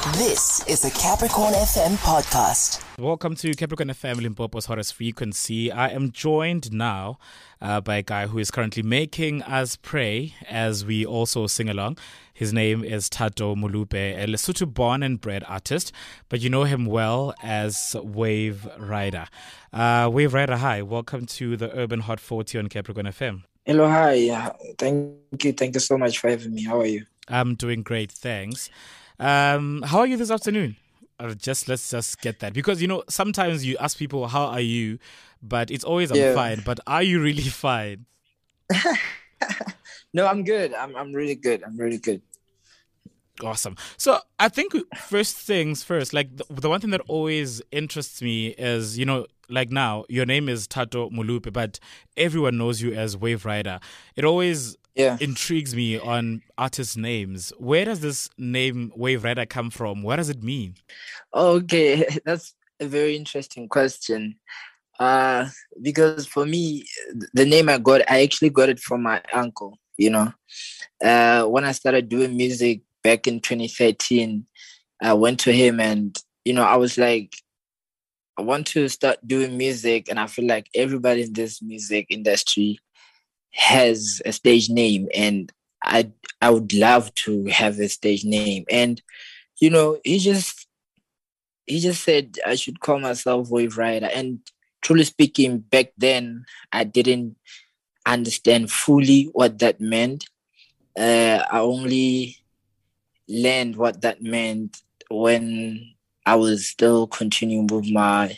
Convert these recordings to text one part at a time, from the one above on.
This is a Capricorn FM podcast. Welcome to Capricorn FM Limpopo's hottest frequency. I am joined now by a guy who is currently making us pray as we also sing along. His name is Thato Molupe, a Lesotho born and bred artist, but you know him well as Wave Rider. Wave Rider, hi. Welcome to the Urban Hot 40 on Capricorn FM. Hello, hi. Thank you. Thank you so much for having me. How are you? I'm doing great, thanks. How are you this afternoon? Let's just get that, because sometimes you ask people how are you, but it's always I'm fine. But are you really fine? No, I'm good. I'm really good. I'm really good. Awesome. So I think first things first, like the one thing that always interests me is, like now your name is Thato Molupe, but everyone knows you as Wave Rider. It always intrigues me on artist names. Where does this name Wave Rider come from? What does it mean? Okay, that's a very interesting question. Because for me, the name I actually got it from my uncle. When I started doing music back in 2013, I went to him and, I was like, I want to start doing music, and I feel like everybody in this music industry has a stage name, and I would love to have a stage name. And, he just said I should call myself Wave Rider. And truly speaking, back then, I didn't understand fully what that meant. I only learned what that meant when I was still continuing with my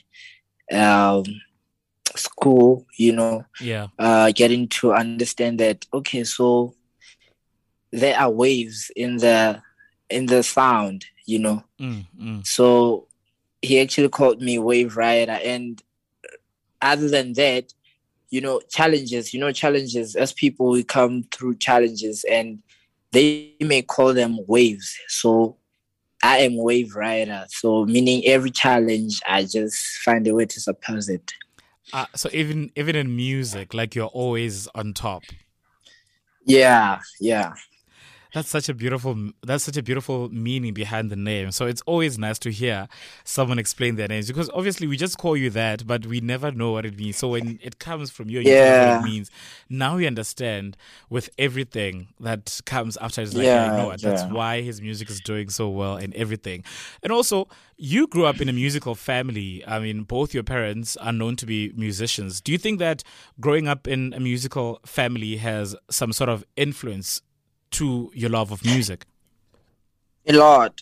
school, getting to understand that, okay, so there are waves in the sound, So he actually called me Wave Rider. And other than that, challenges, as people, we come through challenges and they may call them waves. So I am Wave Rider. So meaning every challenge, I just find a way to surpass it. So even in music, like you're always on top. Yeah. That's such a beautiful meaning behind the name. So it's always nice to hear someone explain their names, because obviously we just call you that, but we never know what it means. So when it comes from you, and you tell us what it means, now we understand with everything that comes after. It's like, that's why his music is doing so well and everything. And also, you grew up in a musical family. I mean, both your parents are known to be musicians. Do you think that growing up in a musical family has some sort of influence to your love of music? A lot,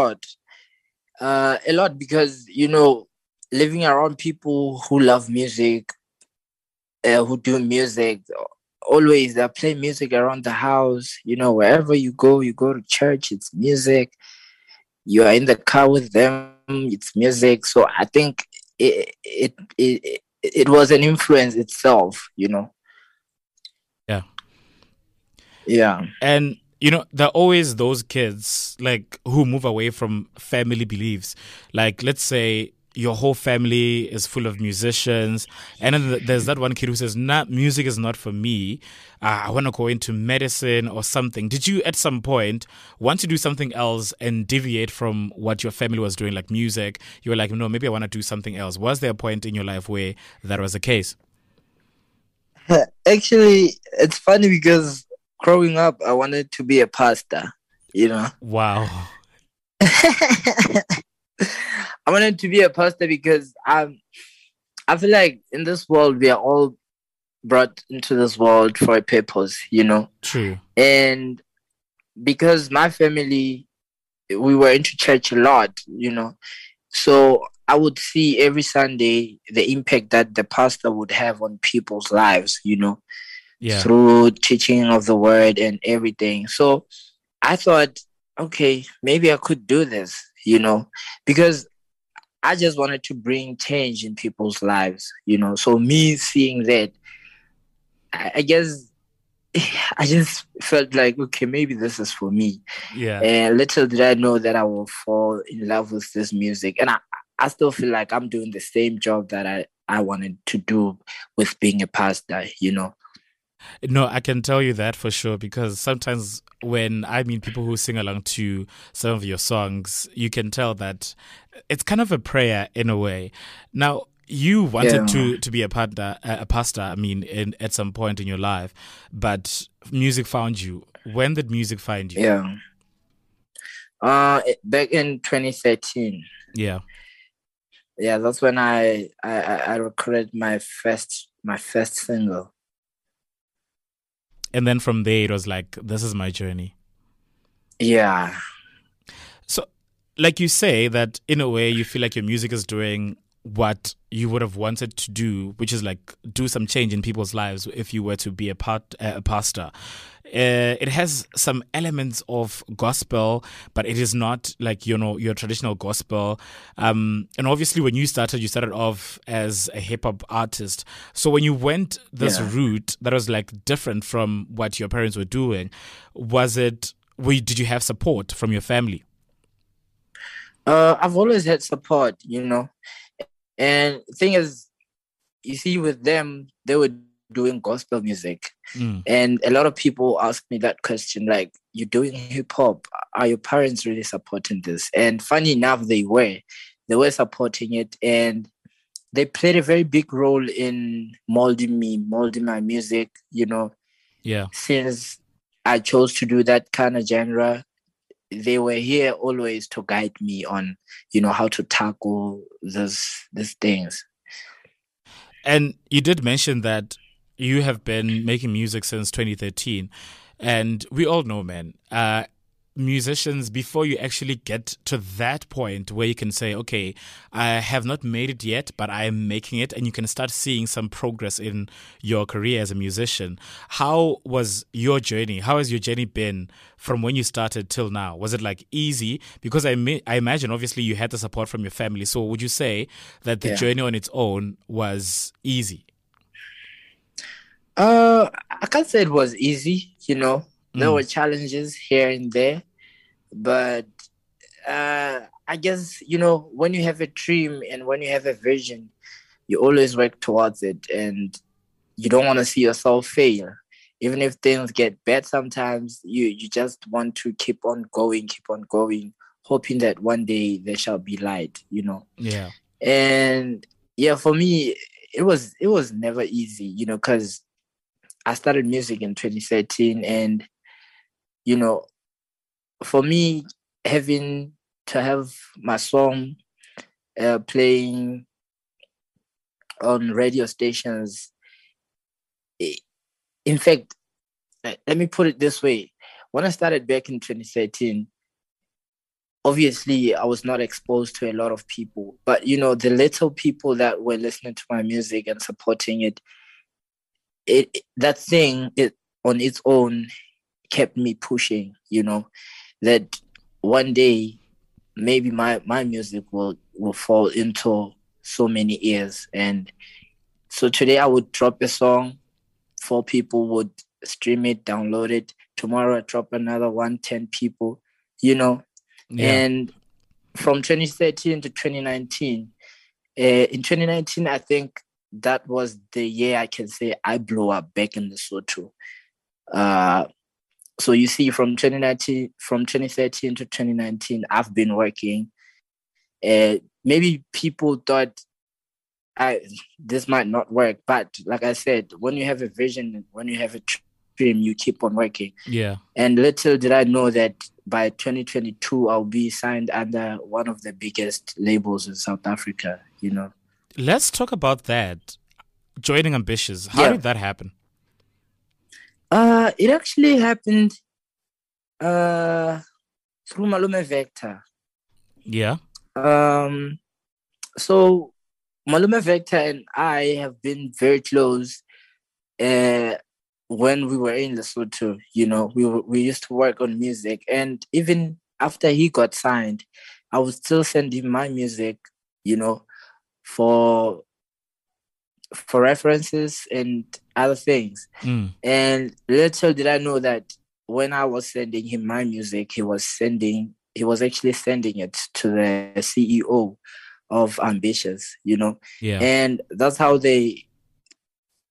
because living around people who love music, who do music, always they play music around the house. Wherever you go to church, it's music. You are in the car with them, it's music. So I think it was an influence itself. Yeah. And, there are always those kids, like, who move away from family beliefs. Like, let's say your whole family is full of musicians, and then there's that one kid who says, nah, music is not for me. I want to go into medicine or something. Did you, at some point, want to do something else and deviate from what your family was doing, like music? You were like, no, maybe I want to do something else. Was there a point in your life where that was the case? Actually, it's funny because growing up, I wanted to be a pastor, Wow. I wanted to be a pastor because I feel like in this world, we are all brought into this world for a purpose, True. And because my family, we were into church a lot, so I would see every Sunday the impact that the pastor would have on people's lives, through teaching of the word and everything. So I thought, okay, maybe I could do this, because I just wanted to bring change in people's lives, So me seeing that, I guess I just felt like, okay, maybe this is for me. Yeah. And little did I know that I will fall in love with this music. And I still feel like I'm doing the same job that I wanted to do with being a pastor, No, I can tell you that for sure because sometimes when I meet people who sing along to some of your songs, you can tell that it's kind of a prayer in a way. Now, you wanted Yeah, to be a pastor. I mean, at some point in your life, but music found you. When did music find you? yeah. Back in 2013. Yeah, Yeah, that's when I recorded my first single. and then from there it was like, this is my journey. Yeah, So, like you say, that in a way you feel like your music is doing what you would have wanted to do, which is like do some change in people's lives if you were to be a pastor. It has some elements of gospel, but it is not like, your traditional gospel. And obviously, when you started off as a hip hop artist. So when you went this yeah. route that was like different from what your parents were doing, did you have support from your family? I've always had support, and the thing is, you see, with them, they were doing gospel music. Mm, And a lot of people ask me that question, like, you're doing hip hop. Are your parents really supporting this? And funny enough, they were. They were supporting it. And they played a very big role in molding me, molding my music, yeah. since I chose to do that kind of genre. They were here always to guide me on, how to tackle these things. And you did mention that you have been making music since 2013. And we all know, man, musicians, before you actually get to that point where you can say, okay, I have not made it yet, but I am making it, and you can start seeing some progress in your career as a musician. How was your journey? How has your journey been from when you started till now? Was it like easy? Because I imagine obviously you had the support from your family. So would you say that the Yeah. journey on its own was easy? I can't say it was easy, There Mm, were challenges here and there, but I guess, when you have a dream and when you have a vision, you always work towards it, and you don't want to see yourself fail. Even if things get bad sometimes, you just want to keep on going, hoping that one day there shall be light. yeah. And yeah, for me, it was never easy, because I started music in 2013, and you know, for me, having to have my song playing on radio stations, i- in fact, let me put it this way: when I started back in 2013, obviously I was not exposed to a lot of people, but the little people that were listening to my music and supporting that thing, it on its own kept me pushing, that one day maybe my music will fall into so many ears. And so today I would drop a song, four people would stream it, download it. Tomorrow I drop another one, 10 people, you know. Yeah. And from 2013 to 2019, in 2019, I think that was the year I can say I blew up back in Lesotho. Uh, so you see, from 2013 to 2019, I've been working. Maybe people thought I this might not work, but like I said, when you have a vision, when you have a dream, you keep on working. Yeah. And little did I know that by 2022, I'll be signed under one of the biggest labels in South Africa. Let's talk about that. Joining Ambitious. How Yeah. did that happen? It actually happened uh through Malume Vector. Yeah. Um, so Malume Vector and I have been very close. Uh, when we were in Lesotho, we used to work on music, and even after he got signed, I would still send him my music, you know, for references and other things. Mm. And little did I know that when I was sending him my music, he was actually sending it to the CEO of Ambitious. Yeah. And that's how they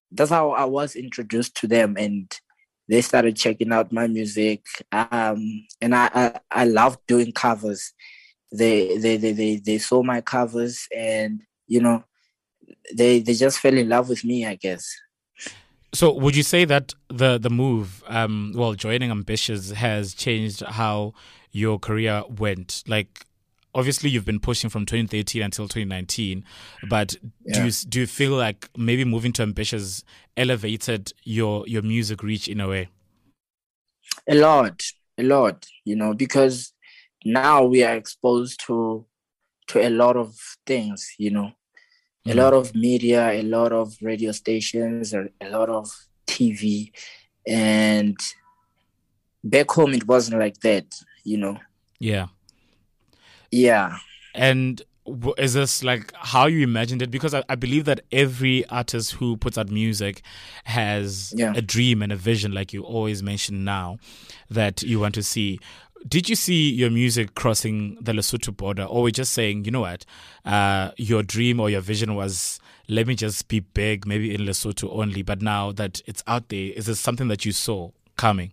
that's how I was introduced to them, and they started checking out my music. And I loved doing covers. They saw my covers, and they just fell in love with me, I guess. So would you say that the move, joining Ambitious has changed how your career went? Like, obviously you've been pushing from 2013 until 2019, but do you feel like maybe moving to Ambitious elevated your music reach in a way? A lot, because now we are exposed to a lot of things, a lot of media, a lot of radio stations, a lot of TV. And back home, it wasn't like that, Yeah. Yeah. And is this like how you imagined it? Because I believe that every artist who puts out music has a dream and a vision, like you always mention now, that you want to see. Did you see your music crossing the Lesotho border, or were you just saying, you know what, your dream or your vision was, let me just be big, maybe in Lesotho only, but now that it's out there, is this something that you saw coming?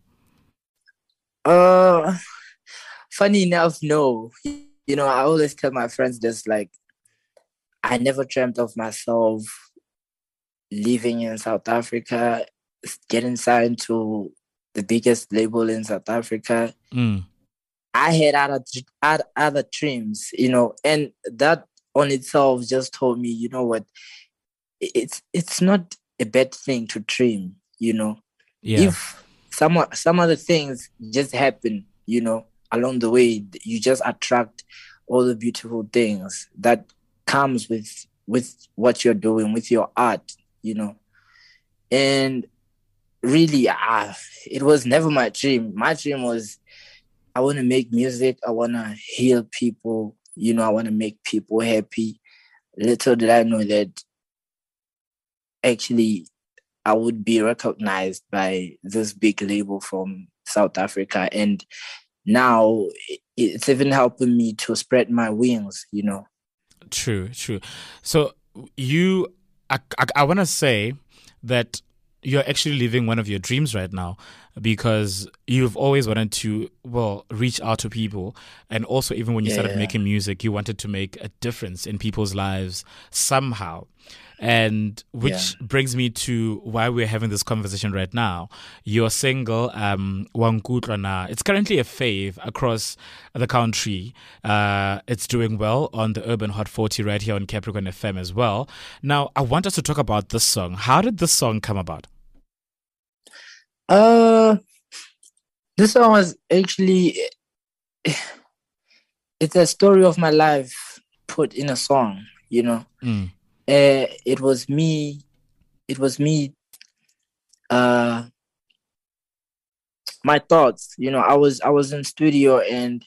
Funny enough, no. I always tell my friends this, like, I never dreamt of myself living in South Africa, getting signed to the biggest label in South Africa. I had other dreams, and that on itself just told me, you know what, it's not a bad thing to dream, Yeah. If some other things just happen, along the way, you just attract all the beautiful things that comes with what you're doing, with your art, And really, it was never my dream. My dream was, I want to make music. I want to heal people. I want to make people happy. Little did I know that actually I would be recognized by this big label from South Africa. And now it's even helping me to spread my wings, True. So I want to say that you're actually living one of your dreams right now, because you've always wanted to, reach out to people. And also, even when you started making music, you wanted to make a difference in people's lives somehow. And which brings me to why we're having this conversation right now. Your single, Wankutlana, it's currently a fave across the country. It's doing well on the Urban Hot 40 right here on Capricorn FM as well. Now, I want us to talk about this song. How did this song come about? This song was actually, it's a story of my life put in a song, It was me, my thoughts, I was in studio, and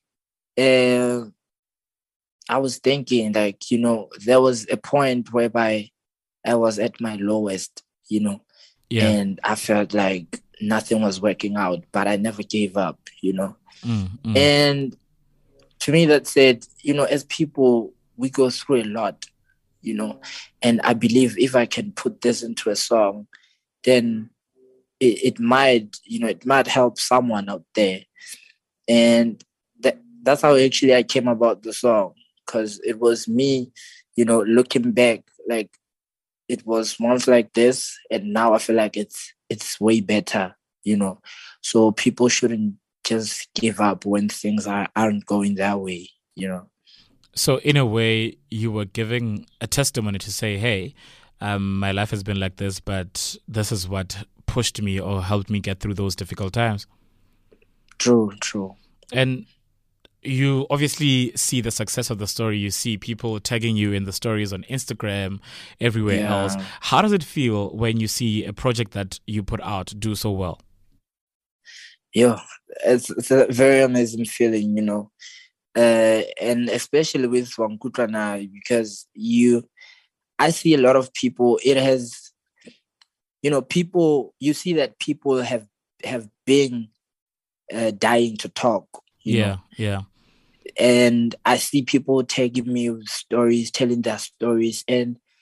I was thinking, like, there was a point whereby I was at my lowest, and I felt like nothing was working out, but I never gave up, And to me, that said, as people, we go through a lot, and I believe if I can put this into a song, then it might help someone out there. And that's how actually I came about the song, because it was me, looking back, like, it was once like this, and now I feel like it's way better, So people shouldn't just give up when things aren't going that way, So in a way, you were giving a testimony to say, hey, my life has been like this, but this is what pushed me or helped me get through those difficult times. True. And you obviously see the success of the story. You see people tagging you in the stories on Instagram, everywhere else. How does it feel when you see a project that you put out do so well? Yeah, it's a very amazing feeling, and especially with Wankutlana, because I see a lot of people. It has, people. You see that people have been dying to talk. You know? And I see people tagging me with stories, telling their stories, and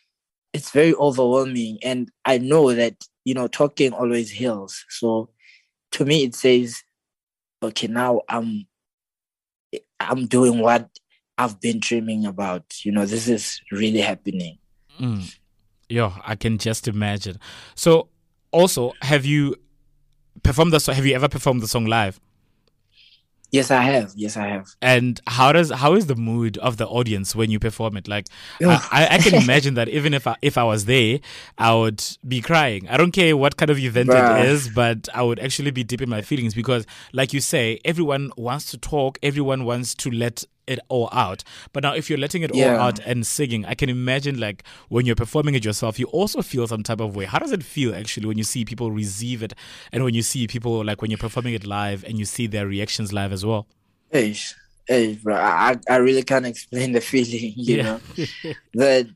it's very overwhelming, and I know that talking always heals. So to me, it says, okay, now I'm doing what I've been dreaming about. This is really happening. Yeah, I can just imagine. So, also, have you performed the song? Have you ever performed the song live? Yes, I have. Yes, I have. And how is the mood of the audience when you perform it? Like, I can imagine that even if I was there, I would be crying. I don't care what kind of event it is, but I would actually be deep in my feelings because, like you say, everyone wants to talk, everyone wants to let it all out. But now if you're letting it all out and singing, I can imagine like when you're performing it yourself, you also feel some type of way. How does it feel actually when you see people receive it and when you see people like when you're performing it live and you see their reactions live as well? Hey, bro, I really can't explain the feeling, you know. That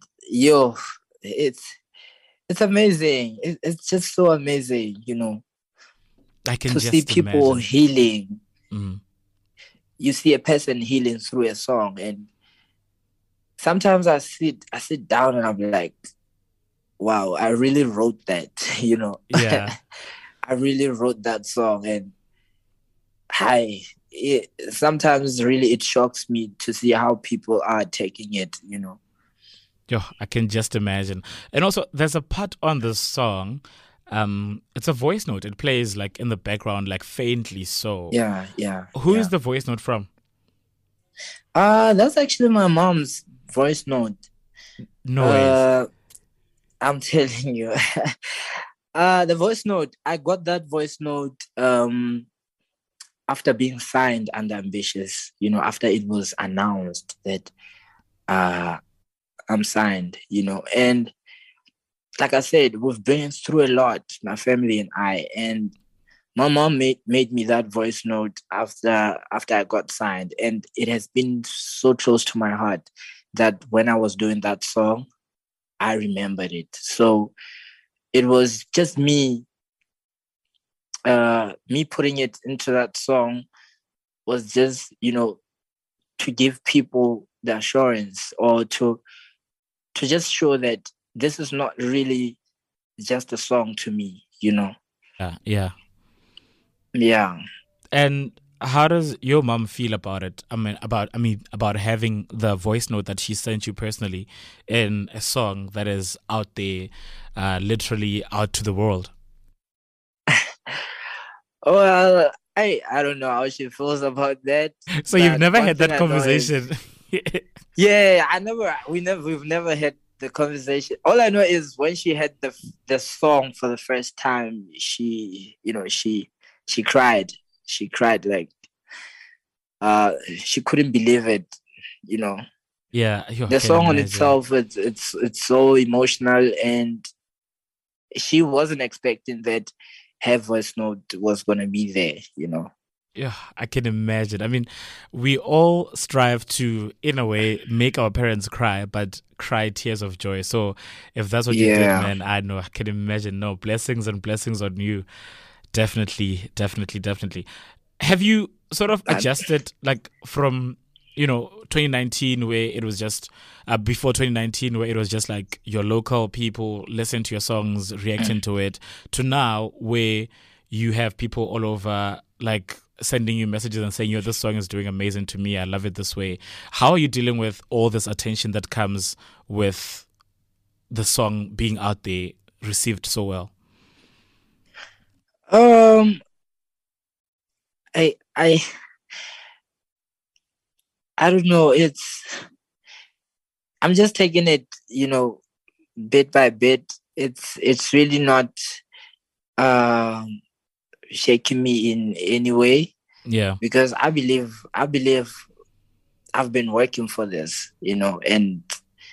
it's amazing. It's just so amazing, I can to just see people imagine. healing. You see a person healing through a song, and sometimes I sit down and I'm like, wow, I really wrote that, Yeah. I really wrote that song, and sometimes really it shocks me to see how people are taking it, Yeah, I can just imagine. And also, there's a part on this song. It's a voice note. It plays like in the background, like faintly so. Yeah. Who is the voice note from? That's actually my mom's voice note. No ways. I'm telling you. The voice note, I got that voice note after being signed under Ambitious, after it was announced that I'm signed, and like I said, we've been through a lot, my family and I, and my mom made me that voice note after I got signed, and it has been so close to my heart that when I was doing that song, I remembered it. So it was just me putting it into that song was just, to give people the assurance or to just show that this is not really just a song to me, Yeah. And how does your mom feel about it? About having the voice note that she sent you personally in a song that is out there, literally out to the world. Well, I don't know how she feels about that. So you've never had that conversation? Yeah, we've never had the conversation. All I know is when she had the song for the first time, she cried. She cried like she couldn't believe it, Yeah, the song on itself, it's so emotional, and she wasn't expecting that her voice note was gonna be there, Yeah, I can imagine. I mean, we all strive to, in a way, make our parents cry, but cry tears of joy. So if that's what you did, man, I can imagine. No, blessings and blessings on you. Definitely. Have you sort of adjusted, like, from, 2019 where it was just, before 2019 where it was just like your local people listen to your songs, reacting to it, to now where you have people all over, like, sending you messages and saying, this song is doing amazing to me. I love it this way. How are you dealing with all this attention that comes with the song being out there, received so well? I don't know. I'm just taking it, bit by bit. It's really not shaking me in any way. Yeah. Because I believe I've been working for this, and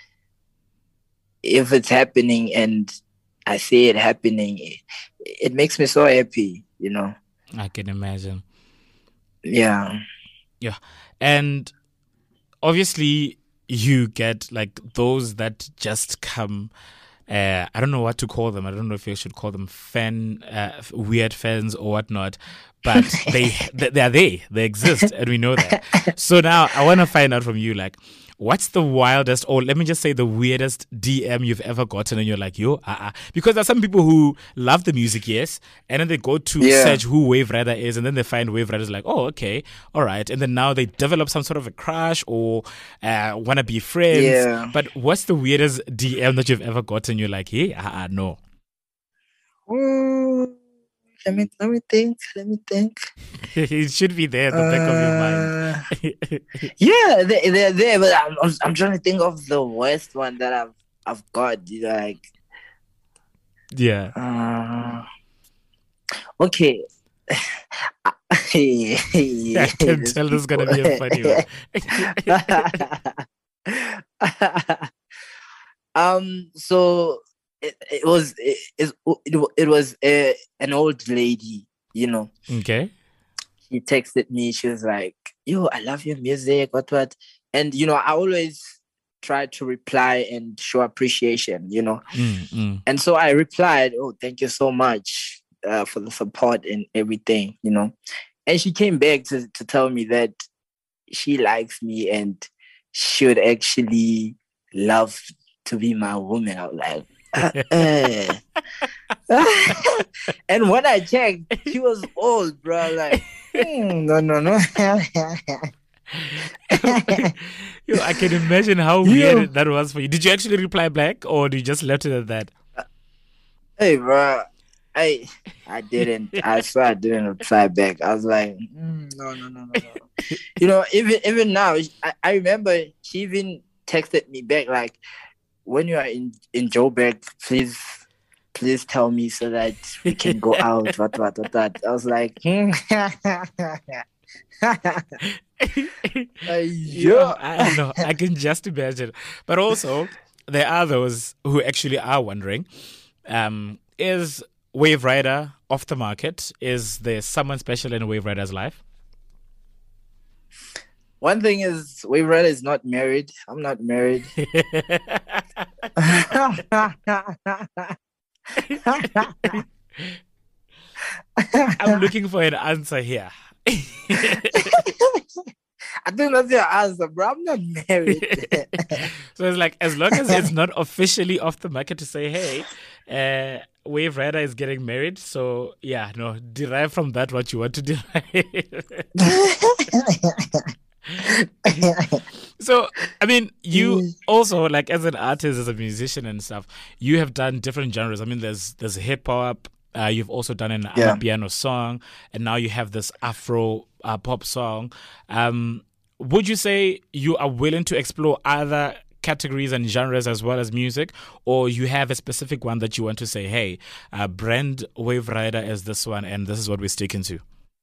if it's happening and I see it happening, it makes me so happy, I can imagine. Yeah. And obviously you get like those that just come, I don't know what to call them. I don't know if you should call them weird fans or whatnot, but they are there. They exist, and we know that. So now I want to find out from you, like, what's the wildest, or let me just say the weirdest DM you've ever gotten, and you're like, yo, because there's some people who love the music, yes, and then they go to search who Wave Rider is, and then they find Wave Rider is like, oh, okay, all right, and then now they develop some sort of a crush or want to be friends. Yeah. But what's the weirdest DM that you've ever gotten? You're like, hey, no. Let me think. It should be there at the back of your mind. Yeah, they're there, but I'm trying to think of the worst one that I've got. Like, yeah. Okay. I can tell this is gonna be a funny one. So it was an old lady, Okay. She texted me. She was like, yo, I love your music, what. And I always try to reply and show appreciation, And so I replied, oh, thank you so much for the support and everything, And she came back to tell me that she likes me and she would actually love to be my woman. I was like, and when I checked, she was old, bro. Like, no. Yo, I can imagine how weird that was for you. Did you actually reply back, or did you just left it at that? Hey, bro. I didn't. I swear I didn't reply back. I was like, no. Even now, I remember she even texted me back like, when you are in Joburg, please tell me so that we can go out. What. I was like, Yeah, I know. I can just imagine. But also, there are those who actually are wondering, is Wave Rider off the market? Is there someone special in Wave Rider's life? One thing is, Wave Rider is not married. I'm not married. I'm looking for an answer here. I think that's your answer, bro. I'm not married. So it's like, as long as it's not officially off the market to say, hey, Wave Rider is getting married. So yeah, no, derive from that what you want to derive. So, I mean, you also, like, as an artist, as a musician and stuff, you have done different genres. I mean, there's hip hop. You've also done an piano song, and now you have this Afro pop song. Would you say you are willing to explore other categories and genres as well as music, or you have a specific one that you want to say, hey, brand Wave Rider as this one, and this is what we're sticking to?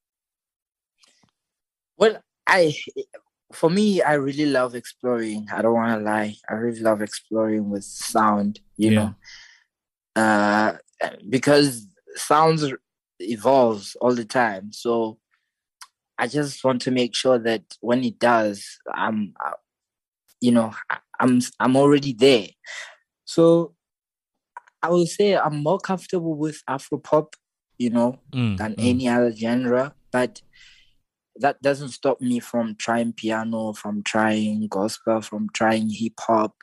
Well, for me, I really love exploring. I don't want to lie. I really love exploring with sound, you know, because sounds evolves all the time. So I just want to make sure that when it does, I'm already there. So I would say I'm more comfortable with Afropop, than any other genre, but that doesn't stop me from trying piano, from trying gospel, from trying hip hop,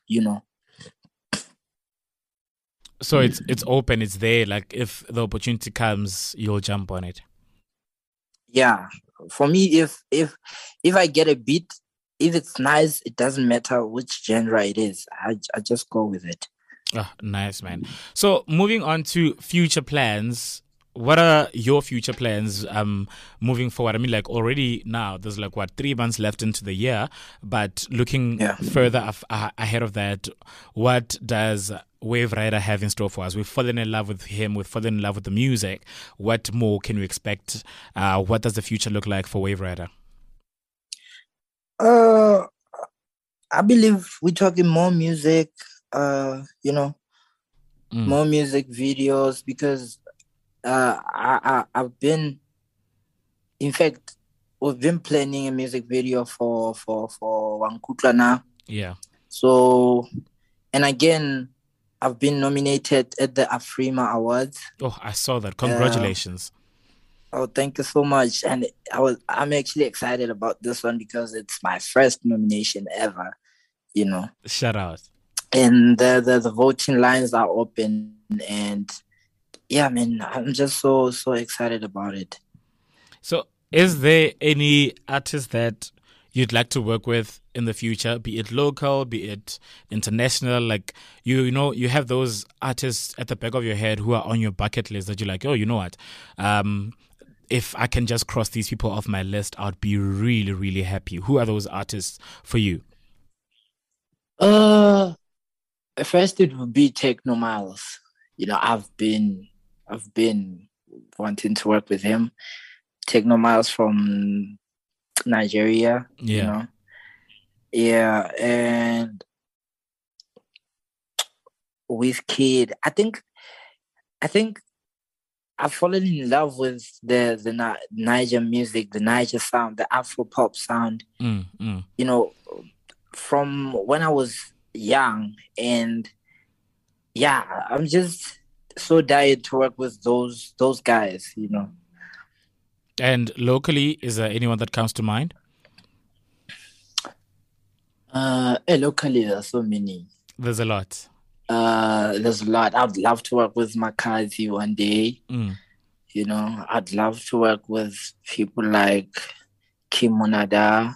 So it's open, it's there. Like, if the opportunity comes, you'll jump on it. Yeah. For me, if I get a beat, if it's nice, it doesn't matter which genre it is. I just go with it. Oh, nice, man. So moving on to future plans. What are your future plans moving forward? I mean, like, already now, there's 3 months left into the year, but looking further ahead of that, what does Wave Rider have in store for us? We've fallen in love with him, we've fallen in love with the music. What more can we expect? What does the future look like for Wave Rider? I believe we're talking more music, more music videos, because I've been, in fact, we've been planning a music video for Wankutla now. Yeah. So, and again, I've been nominated at the Afrima Awards. Oh, I saw that. Congratulations. Thank you so much. And I'm actually excited about this one because it's my first nomination ever. you know. Shout out. And the voting lines are open, and yeah, man, I'm just so excited about it. So, is there any artist that you'd like to work with in the future, be it local, be it international? Like, you know, you have those artists at the back of your head who are on your bucket list that you're like, oh, you know what? If I can just cross these people off my list, I'd be really, really happy. Who are those artists for you? First it would be Techno Miles. You know, I've been wanting to work with him. Techno Miles from Nigeria. Yeah. You know? Yeah, and Wizkid. I think I've fallen in love with the Niger music, the Niger sound, the Afro pop sound. You know, from when I was young, and yeah, I'm just so dying to work with those guys, you know. And locally, is there anyone that comes to mind? Locally, there's so many. There's a lot. There's a lot. I'd love to work with Makazi one day. You know, I'd love to work with people like Kim Monada.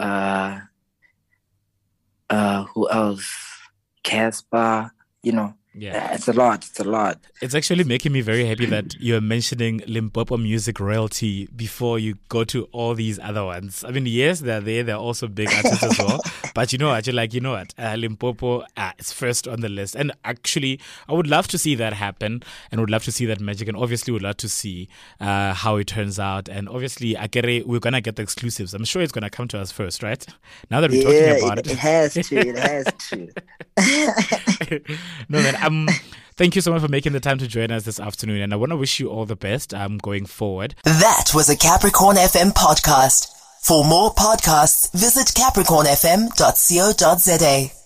Who else? Casper. You know, Yeah. It's a lot. It's actually making me very happy that you're mentioning Limpopo music royalty before you go to all these other ones. I mean, yes, they're also big artists as well. But you know what? You're like, you know what? Limpopo is first on the list. And actually, I would love to see that happen, and would love to see that magic, and obviously would love to see how it turns out. And obviously, we're going to get the exclusives. I'm sure it's going to come to us first, right? Now that we're talking about it. It has to. No, man. Thank you so much for making the time to join us this afternoon, and I want to wish you all the best going forward. That was a Capricorn FM podcast. For more podcasts, visit capricornfm.co.za.